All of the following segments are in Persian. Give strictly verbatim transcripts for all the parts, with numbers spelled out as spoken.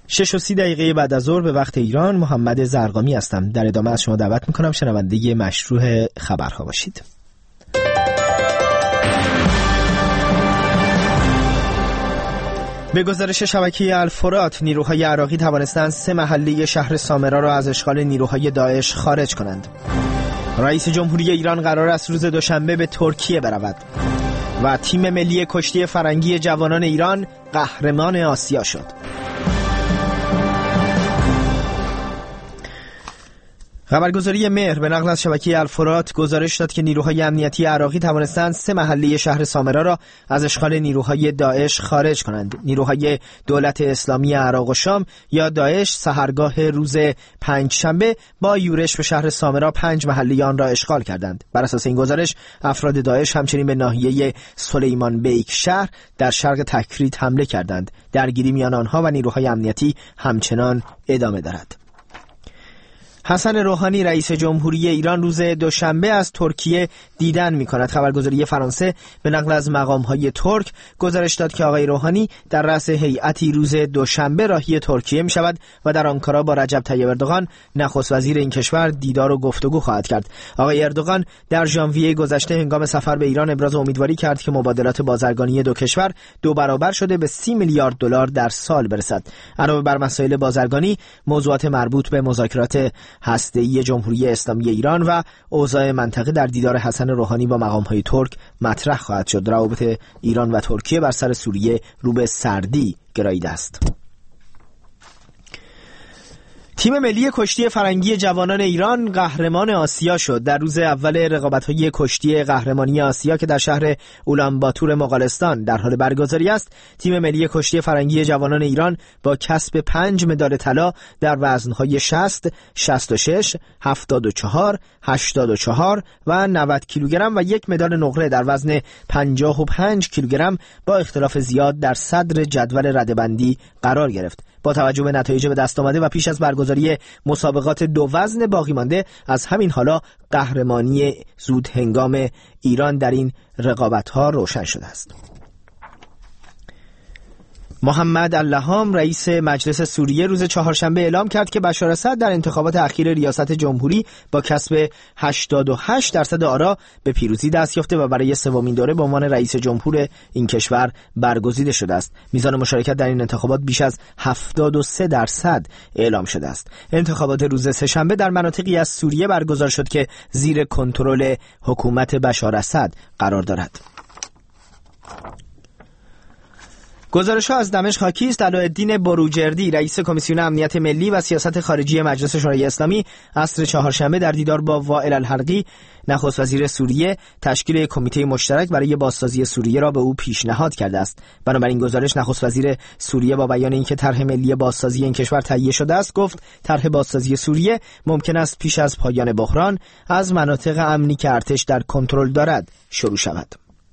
شش و سی دقیقه بعد از ظهر به وقت ایران، محمد زرقامی هستم. در ادامه از شما دعوت میکنم شنونده مشروع خبرها باشید. به گزارش شبکه الفرات، نیروهای عراقی توانستند سه محله شهر سامرا را از اشغال نیروهای داعش خارج کنند. رئیس جمهوری ایران قرار است روز دوشنبه به ترکیه برود. و تیم ملی کشتی فرنگی جوانان ایران قهرمان آسیا شد. خبرگزاری مهر به نقل از شبکه الفرات گزارش داد که نیروهای امنیتی عراقی توانستند سه محله شهر سامرا را از اشغال نیروهای داعش خارج کنند. نیروهای دولت اسلامی عراق و شام یا داعش سحرگاه روز پنجشنبه با یورش به شهر سامرا پنج محله آن را اشغال کردند. بر اساس این گزارش، افراد داعش همچنین به ناحیه سلیمان بیک شهر در شرق تکریت حمله کردند. درگیری میان آنها و نیروهای امنیتی همچنان ادامه دارد. حسن روحانی رئیس جمهوری ایران روز دوشنبه از ترکیه دیدن می‌کند. خبرگزاری فرانسه به نقل از مقام‌های ترک گزارش داد که آقای روحانی در رأس هیئتی روز دوشنبه راهی ترکیه می‌شود و در آنکارا با رجب طیب اردوغان نخست وزیر این کشور دیدار و گفتگو خواهد کرد. آقای اردوغان در ژانویه گذشته هنگام سفر به ایران ابراز امیدواری کرد که مبادلات بازرگانی دو کشور دو برابر شده به سی میلیارد دلار در سال برسد. علاوه بر مسائل بازرگانی، موضوعات مربوط به مذاکرات هسته‌ای جمهوری اسلامی ایران و اوضاع منطقه در دیدار حسن روحانی با مقام‌های ترک مطرح خواهد شد. روابط ایران و ترکیه بر سر سوریه رو به سردی گراییده است. تیم ملی کشتی فرنگی جوانان ایران قهرمان آسیا شد. در روز اول رقابت‌های کشتی قهرمانی آسیا که در شهر اولانباتور مغولستان در حال برگزاری است، تیم ملی کشتی فرنگی جوانان ایران با کسب پنج مدال طلا در وزن‌های شصت، شصت و شش، هفتاد و چهار، هشتاد و چهار و نود کیلوگرم و یک مدال نقره در وزن پنجاه و پنج کیلوگرم با اختلاف زیاد در صدر جدول رده‌بندی قرار گرفت. با توجه به نتایج به دست آمده و پیش از برگزاری مسابقات دو وزن باقی مانده، از همین حالا قهرمانی زود هنگام ایران در این رقابت‌ها روشن شده است. محمد اللهام رئیس مجلس سوریه روز چهارشنبه اعلام کرد که بشار اسد در انتخابات اخیر ریاست جمهوری با کسب هشتاد و هشت درصد آرا به پیروزی دست یافته و برای سومین دوره به عنوان رئیس جمهور این کشور برگزیده شده است. میزان مشارکت در این انتخابات بیش از هفتاد و سه درصد اعلام شده است. انتخابات روز سه‌شنبه در مناطقی از سوریه برگزار شد که زیر کنترل حکومت بشار اسد قرار دارد. گزارش‌ها از دمشق حاکی است. علاءالدین بروجردی رئیس کمیسیون امنیت ملی و سیاست خارجی مجلس شورای اسلامی عصر چهارشنبه در دیدار با وائل الحلقی نخست وزیر سوریه تشکیل کمیته مشترک برای بازسازی سوریه را به او پیشنهاد کرده است. بنابراین گزارش نخست وزیر سوریه با بیان اینکه طرح ملی بازسازی این کشور تهیه شده است گفت طرح بازسازی سوریه ممکن است پیش از پایان بحران از مناطق امنی که ارتش در کنترل دارد شروع شود.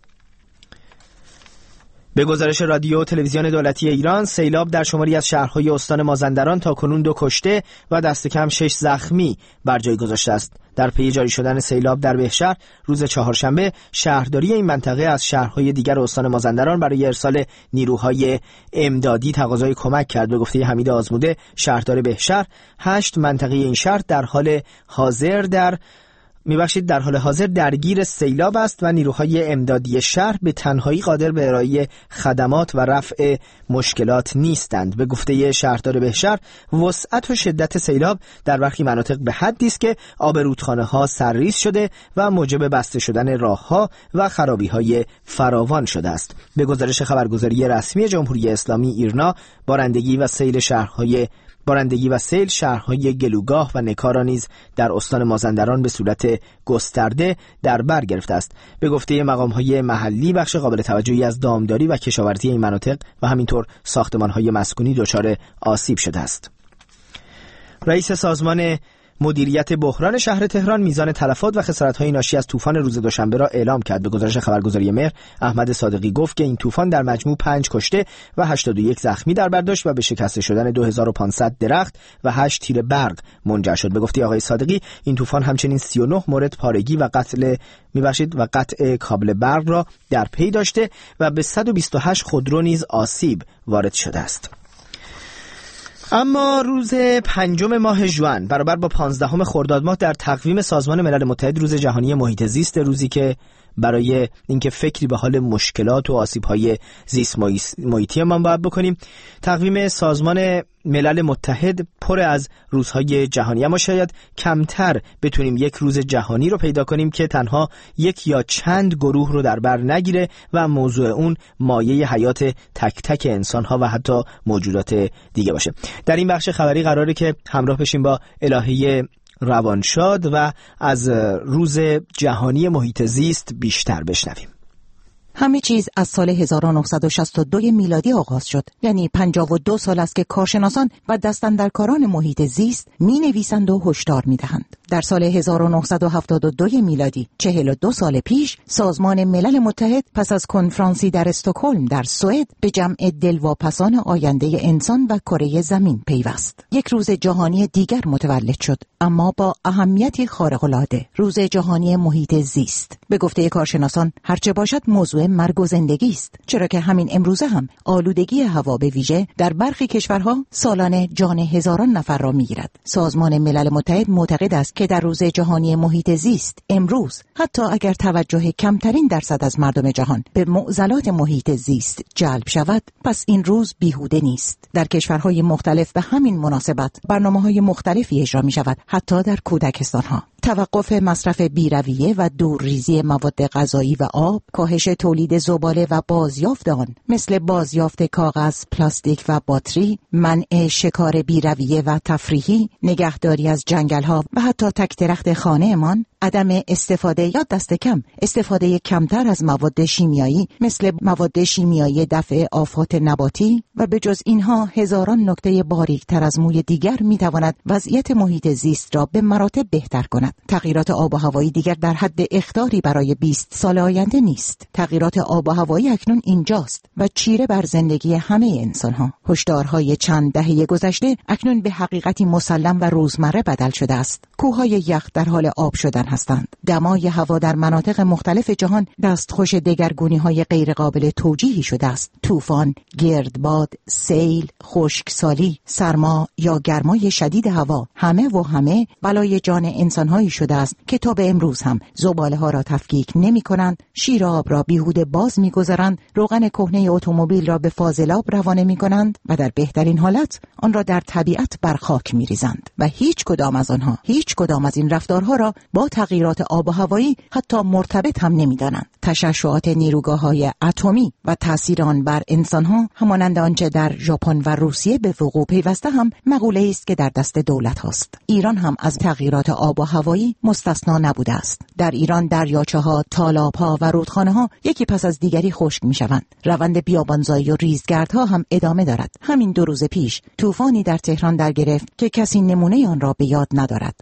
به گزارش رادیو و تلویزیون دولتی ایران، سیلاب در شماری از شهرهای استان مازندران تاکنون دو کشته و دست کم شش زخمی بر جای گذاشته است. در پی جاری شدن سیلاب در بهشهر روز چهارشنبه، شهرداری این منطقه از شهرهای دیگر استان مازندران برای ارسال نیروهای امدادی تقاضای کمک کرد. به گفته حمید آزموده، شهردار بهشهر، هشت منطقه این شهر در حال حاضر در میبخشید در حال حاضر درگیر سیلاب است و نیروهای امدادی شهر به تنهایی قادر به ارائه خدمات و رفع مشکلات نیستند. به گفته شهردار بهشهر، وسعت و شدت سیلاب در برخی مناطق به حدی است که آب رودخانه‌ها سرریز شده و موجب بسته شدن راه‌ها و خرابی‌های فراوان شده است. به گزارش خبرگزاری رسمی جمهوری اسلامی ایرنا، بارندگی و سیل شهرهای بارندگی و سیل شهرهای گلوگاه و نکارا نیز در استان مازندران به صورت گسترده در بر گرفته است. به گفته مقام‌های محلی، بخش قابل توجهی از دامداری و کشاورزی این مناطق و همینطور ساختمان‌های مسکونی دچار آسیب شده است. رئیس سازمان مدیریت بحران شهر تهران میزان تلفات و خسارت‌های ناشی از طوفان روز دوشنبه را اعلام کرد. به گزارش خبرگزاری مهر، احمد صادقی گفت که این طوفان در مجموع پنج کشته و هشتاد و یک زخمی در بر داشت و به شکسته شدن دو هزار و پانصد درخت و هشت تیر برق منجر شد. به گفته آقای صادقی، این طوفان همچنین سی و نه مورد پارگی و قتل میبخشید و قطع کابل برق را در پی داشته و به صد و بیست و هشت خودرو نیز آسیب وارد شده است. اما روز پنجم ماه ژوئن برابر با پانزدهم خرداد ماه در تقویم سازمان ملل متحد روز جهانی محیط زیست، روزی که برای اینکه فکری به حال مشکلات و آسیب‌های زیست محیطی ما باید بکنیم. تقویم سازمان ملل متحد پر از روزهای جهانی، اما شاید کمتر بتونیم یک روز جهانی رو پیدا کنیم که تنها یک یا چند گروه رو در بر نگیره و موضوع اون مایه حیات تک تک انسان‌ها و حتی موجودات دیگه باشه. در این بخش خبری قراره که همراه بشیم با الهه روانشاد و از روز جهانی محیط زیست بیشتر بشنویم. همه چیز از سال هزار و نهصد و شصت و دو میلادی آغاز شد. یعنی پنجاه و دو سال است که کارشناسان و دستاندرکاران محیط زیست می نویسند و هشدار می دهند. در سال هزار و نهصد و هفتاد و دو میلادی، چهل و دو سال پیش، سازمان ملل متحد پس از کنفرانسی در استکهلم در سوئد به جمع دلواپسان آینده انسان و کره زمین پیوست. یک روز جهانی دیگر متولد شد، اما با اهمیتی خارق‌العاده، روز جهانی محیط زیست. به گفته کارشناسان هرچه باشد موضوع مرگ و زندگی است، چرا که همین امروزه هم آلودگی هوا به ویژه در برخی کشورها سالانه جان هزاران نفر را میگیرد. سازمان ملل متحد معتقد است که در روز جهانی محیط زیست امروز، حتی اگر توجه کمترین درصد از مردم جهان به معضلات محیط زیست جلب شود، پس این روز بیهوده نیست. در کشورهای مختلف به همین مناسبت برنامه‌های مختلفی اجرا می شود، حتی در کودکستان‌ها. توقف مصرف بی‌رویه و دورریزی مواد غذایی و آب، کاهش تولید زباله و بازیافت آن مثل بازیافت کاغذ، پلاستیک و باتری، منع شکار بی‌رویه و تفریحی، نگهداری از جنگل‌ها و حتی تک درخت خانه‌مان، عدم استفاده یا دست کم استفاده کمتر از مواد شیمیایی مثل مواد شیمیایی دفع آفات نباتی و به جز اینها هزاران نکته باریک‌تر از موی دیگر می‌تواند وضعیت محیط زیست را به مراتب بهتر کند. تغییرات آب و هوایی دیگر در حد اخطاری برای بیست سال آینده نیست. تغییرات آب و هوایی اکنون اینجاست و چیره بر زندگی همه انسان‌ها. هشدارهای چند دهه گذشته اکنون به حقیقتی مسلم و روزمره بدل شده است. کوههای یخ در حال آب شدن هستند. دمای هوا در مناطق مختلف جهان دستخوش دگرگونی‌های غیرقابل توجیهی شده است. طوفان، گردباد، سیل، خشکسالی، سرما یا گرمای شدید هوا، همه و همه بلای جان انسان‌هایی شده است که تا به امروز هم زباله‌ها را تفکیک نمی‌کنند، شیر آب را بیهوده باز می‌گذارند، روغن کهنه اتومبیل را به فاضلاب روانه می‌کنند و در بهترین حالت آن را در طبیعت بر خاک می‌ریزند و هیچ کدام از آنها، هیچ کدام از این رفتارها را با تغییرات آب و هوایی حتی مرتبط هم نمی‌دانند. تشعشعات نیروگاه‌های اتمی و تأثیر آن بر انسان‌ها همانند آنچه در ژاپن و روسیه به وقوع پیوسته هم مقوله‌ای است که در دست دولت هاست. ایران هم از تغییرات آب و هوایی مستثنا نبوده است. در ایران دریاچه‌ها، تالاب‌ها و رودخانه‌ها یکی پس از دیگری خشک می‌شوند. روند بیابانزایی و ریزگردها هم ادامه دارد. همین دو روز پیش طوفانی در تهران در گرفت که کسی نمونه آن را به یاد ندارد.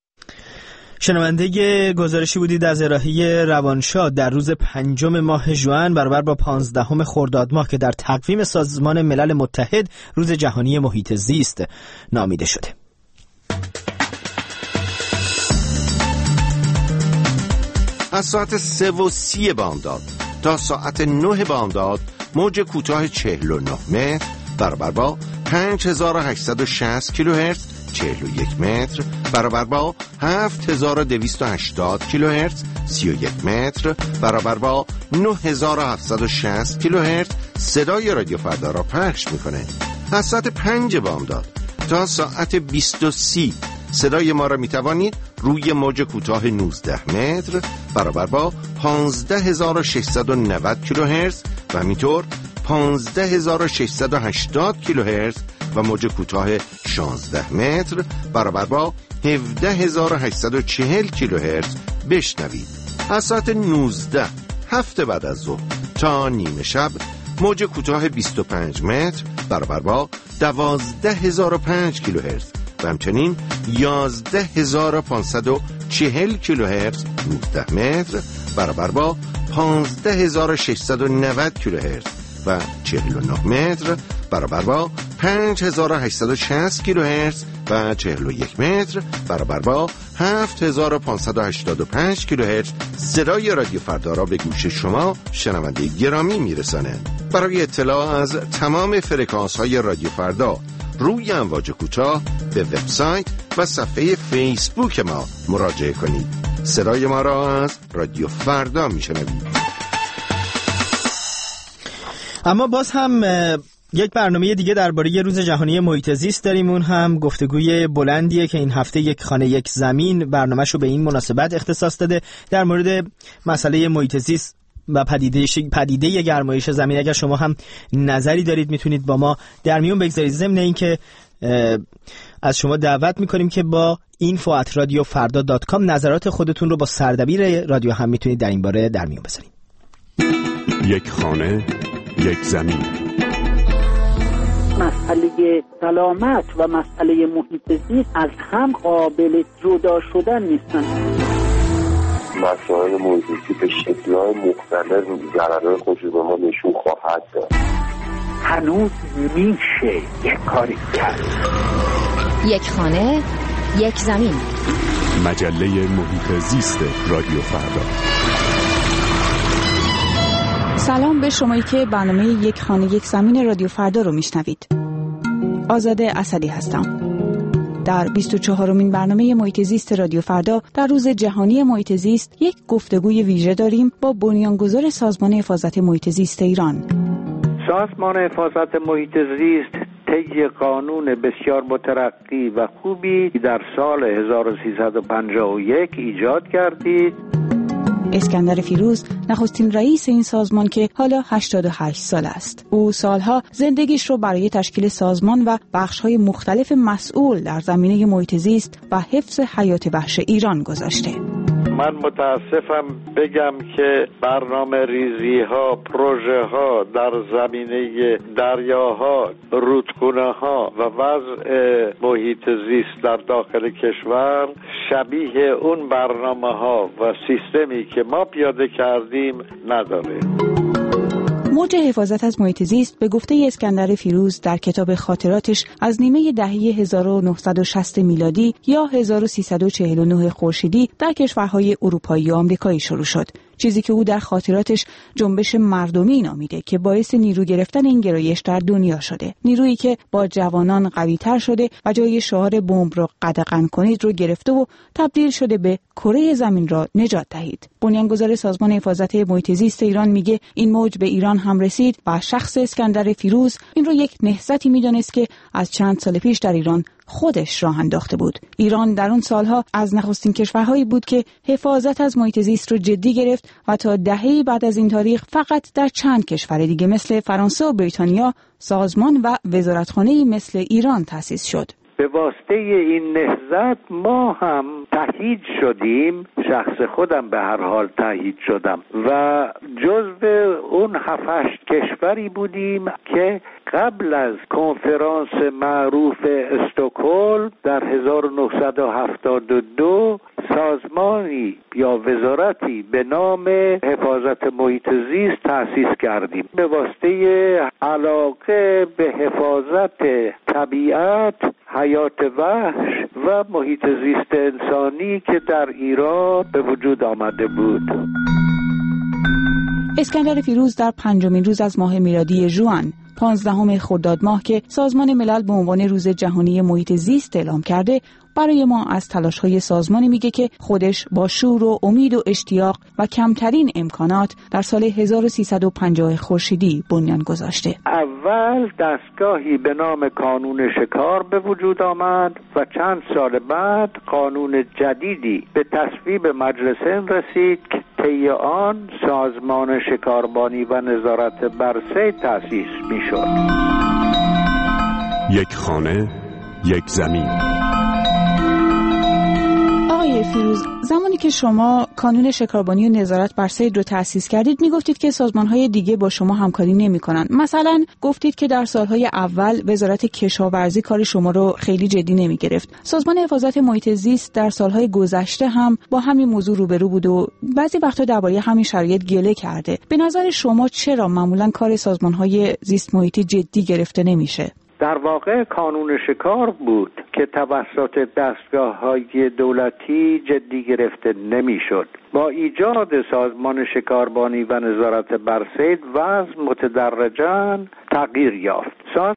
شنونده گزارشی بودید از الهه روانشاد در روز پنجم ماه ژوئن برابر با پانزدهم خرداد ماه که در تقویم سازمان ملل متحد روز جهانی محیط زیست نامیده شده. از ساعت سه و سی بامداد تا ساعت نه بامداد موج کوتاه چهل و نه متر برابر با پنج هزار و هشتصد و شصت کیلوهرتز چهل و یک متر برابر با هفت هزار و دویست و هشتاد کیلوهرتز سی و یک متر برابر با نه هزار و هفتصد و شصت کیلوهرتز صدای رادیو فردا را پخش میکنه. از ساعت پنج بامداد تا ساعت بیست و سی صدای ما را میتوانید روی موج کوتاه نوزده متر برابر با پانزده هزار و ششصد و نود کیلوهرتز و همینطور پانزده هزار و ششصد و هشتاد کیلوهرتز و موج کوتاه شانزده متر برابر با هفده هزار و هشتصد و چهل کیلوهرتز بشنوید. از ساعت نوزده هفته بعد از ظهر تا نیمه شب موج کوتاه بیست و پنج متر برابر با دوازده هزار و پنج کیلوهرتز و همچنین یازده هزار و پانصد و چهل کیلوهرتز نوزده متر برابر با پانزده هزار و ششصد و نود کیلوهرتز و چهل و نه متر برابر با پنج هزار و هشتصد و شصت کیلوهرتز و چهل و یک متر برابر با هفت هزار و پانصد و هشتاد و پنج کیلوهرتز صدای رادیو فردا را به گوش شما شنونده گرامی میرساند. برای اطلاع از تمام فرکانس های رادیو فردا روی امواج کوتاه به وبسایت و صفحه فیسبوک ما مراجعه کنید. صدای ما را از رادیو فردا میشنوید. اما باز هم یک برنامه دیگه درباره روز جهانی محیط زیست داریم. اون هم گفتگوی بلندیه که این هفته یک خانه یک زمین برنامه‌شو به این مناسبت اختصاص داده در مورد مسئله محیط زیست و پدیده پدیده گرمایش زمین. اگر شما هم نظری دارید میتونید با ما در میون بگذارید. ضمن اینکه از شما دعوت میکنیم که با اینفو ات رادیو فردا دات کام نظرات خودتون رو با سردبیر رادیو هم میتونید در این باره در میون بذارید. یک خانه یک زمین. مسئله سلامت و مسئله محیط زیست از هم قابل جدا شدن نیستن. مسائل محیط زیستی به شکل‌های مختلف ضررهای خودش به ما نشون خواهد داد. هنوز میشه یک کاری کرد. یک خانه یک زمین. مجله محیط زیست رادیو فردا. سلام به شمایی که برنامه یک خانه یک زمین رادیو فردا رو میشنوید. آزاده اسدی هستم. در بیست و چهارمین برنامه محیط زیست رادیو فردا در روز جهانی محیط زیست یک گفتگوی ویژه داریم با بنیانگذار سازمان حفاظت محیط زیست ایران. سازمان حفاظت محیط زیست طی قانون بسیار مترقی و خوبی در سال هزار و سیصد و پنجاه و یک ایجاد کردید. اسکندر فیروز نخستین رئیس این سازمان که حالا هشتاد و هشت سال است. او سالها زندگیش رو برای تشکیل سازمان و بخش‌های مختلف مسئول در زمینه محیط زیست و حفظ حیات وحش ایران گذاشته. من متاسفم بگم که برنامه ریزی ها، پروژه ها در زمینه دریاها، رودخانه ها و وضع محیط زیست در داخل کشور شبیه اون برنامه ها و سیستمی که ما پیاده کردیم نداره. موج حفاظت از محیط زیست به گفته اسکندر فیروز در کتاب خاطراتش از نیمه دهه هزار و نهصد و شصت میلادی یا هزار و سیصد و چهل و نه خورشیدی در کشورهای اروپایی و آمریکایی شروع شد. چیزی که او در خاطراتش جنبش مردمی نامیده که باعث نیرو گرفتن این گرایش در دنیا شده. نیرویی که با جوانان قوی‌تر شده و جای شعار بمب را قدغن کنید رو گرفته و تبدیل شده به کره زمین را نجات دهید. بنیانگذار سازمان حفاظت محیط زیست ایران میگه این موج به ایران هم رسید و شخص اسکندر فیروز این رو یک نهضتی میدونست که از چند سال پیش در ایران خودش راه انداخته بود. ایران در اون سالها از نخستین کشورهایی بود که حفاظت از محیط زیست رو جدی گرفت و تا دهه‌ای بعد از این تاریخ فقط در چند کشور دیگه مثل فرانسه و بریتانیا سازمان و وزارتخانه‌ای مثل ایران تأسیس شد. به واسطه این نهضت ما هم تهیید شدیم. شخص خودم به هر حال تهیید شدم و جزو اون هفت هشت کشوری بودیم که قبل از کنفرانس معروف استکهلم در هزار و نهصد و هفتاد و دو سازمانی یا وزارتی به نام حفاظت محیط زیست تأسیس کردیم. به واسطه علاقه به حفاظت طبیعت، حیات وحش و محیط زیست انسانی که در ایران به وجود آمده بود. اسکندر فیروز در پنجمین روز از ماه میلادی ژوئن پانزدهم خرداد ماه که سازمان ملل به عنوان روز جهانی محیط زیست اعلام کرده برای ما از تلاش‌های سازمانی میگه که خودش با شور و امید و اشتیاق و کمترین امکانات در سال هزار و سیصد و پنجاه خورشیدی بنیان گذاشته. اول دستگاهی به نام کانون شکار به وجود آمد و چند سال بعد قانون جدیدی به تصویب مجلس رسید که طی آن سازمان شکاربانی و نظارت بر صید تأسیس میشد. یک خانه، یک زمین. آقای فیروز، زمانی که شما کانون شکاربانی و نظارت بر صید رو تأسیس کردید میگفتید که سازمان‌های دیگه با شما همکاری نمی‌کنن. مثلا گفتید که در سال‌های اول وزارت کشاورزی کار شما رو خیلی جدی نمی‌گرفت. سازمان حفاظت محیط زیست در سال‌های گذشته هم با همین موضوع روبرو بود و بعضی وقتا درباره همین شرایط گله کرده. به نظر شما چرا معمولاً کار سازمان‌های زیست محیطی جدی گرفته نمیشه؟ در واقع کانون شکار بود که توسط دستگاه‌های دولتی جدی گرفته نمی‌شد. با ایجاد سازمان شکاربانی و نظارت بر صید وضع متدرجاً تغییر یافت.